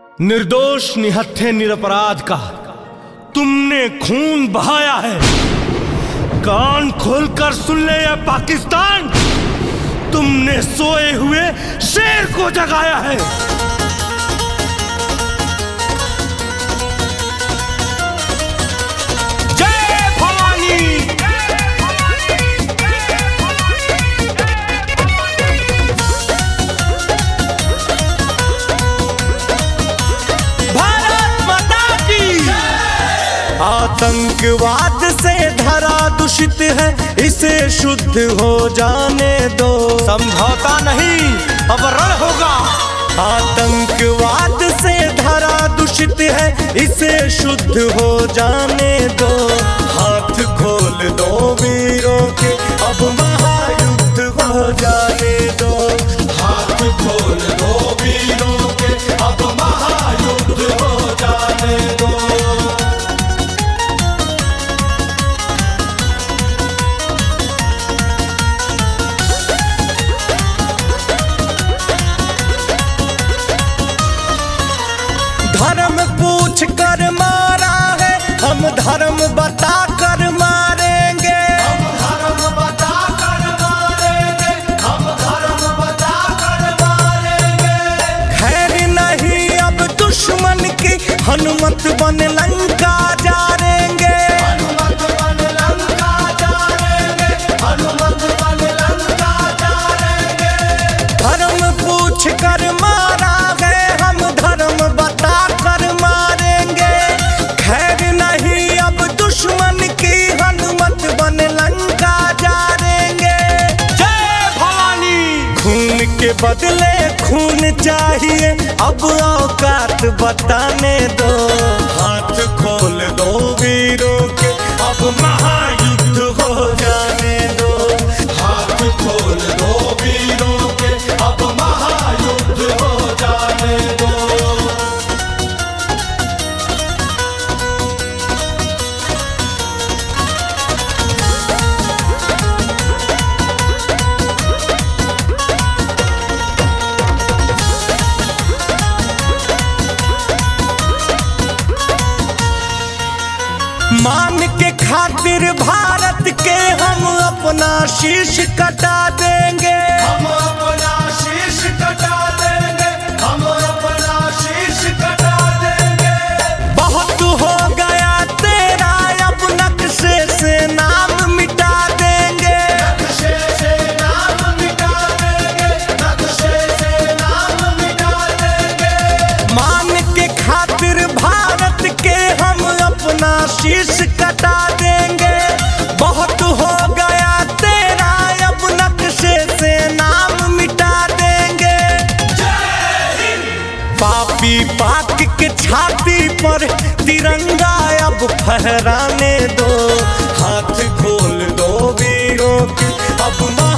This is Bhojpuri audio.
निर्दोष निहत्थे निरपराध का तुमने खून बहाया है। कान खोलकर सुन ले ये पाकिस्तान, तुमने सोए हुए शेर को जगाया है। जय भवानी। भारत माता की। आतंकवाद से धरा दूषित है, इसे शुद्ध हो जाने दो। समझौता नहीं, अब रण होगा। आतंकवाद से धरा दूषित है, इसे शुद्ध हो जाने दो। हाथ खोल दो वीरों के, अब महायुद्ध हो जाने दो। हाथ खोल दो वीरों के, अब महायुद्ध हो जाने दो। धर्म पूछ कर मारा है, हम धर्म बता कर मारेंगे। हम धर्म बता कर मारेंगे, हम धर्म बता कर मारेंगे। खैर नहीं अब दुश्मन की, हनुमत बन लंका जाएंगे। हनुमत बन लंका जाएंगे, हनुमत बन लंका जाएंगे। धर्म पूछ कर मारा है, हम धर्म बता कर मारेंगे। खैर नहीं अब दुश्मन की, हनुमत बन लंका जाएंगे। जय भवानी। खून के बदले खून चाहिए, अब औकात बताने दो। हाथ खोल दो वीरों के, अब महायुद्ध हो जाने दो। हाथ खोल दो वीरों के, अब महायुद्ध हो जाने दो। मान के खातिर भारत के हम अपना शीश कटा देंगे। हम अपना शीश कटा देंगे, हम अपना शीश कटा देंगे। बहुत हो गया तेरा, अब नक्शे से नाम मिटा देंगे। नक्शे से नाम मिटा देंगे, नक्शे से नाम मिटा देंगे। मान के खातिर भारत के हम अपना शीश कटा देंगे। बहुत हो गया तेरा, अब नक्शे से नाम मिटा देंगे। पापी पाक के छाती पर तिरंगा अब फहराने दो। हाथ खोल दो वीरों के, अब